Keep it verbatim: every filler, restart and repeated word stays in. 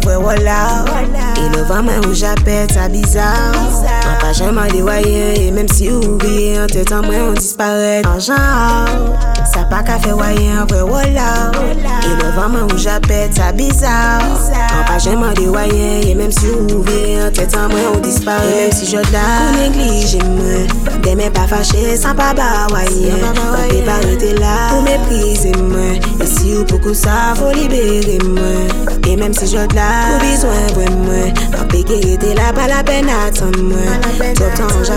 vrai voilà. Et le vent où j'appelle ça bizarre. En pas jamais les voyants, et même si oublié, en tête en moi on disparaît. En genre, ça pas qu'à faire voyant, vrai voilà. Et le vent où j'appelle ça bizarre. En pas jamais les voyants, et même si oublié, en tête en moi on disparaît. Et même si je là, on néglige moi. Des mais pas fâché, sans pas bawayer. Pas préparer là, pour mépriser moi. Et si ou beaucoup ça, faut libérer moi. Et même si je là, pour besoin vraiment. Pas péquer là, pas la peine attendre moi. Tout le temps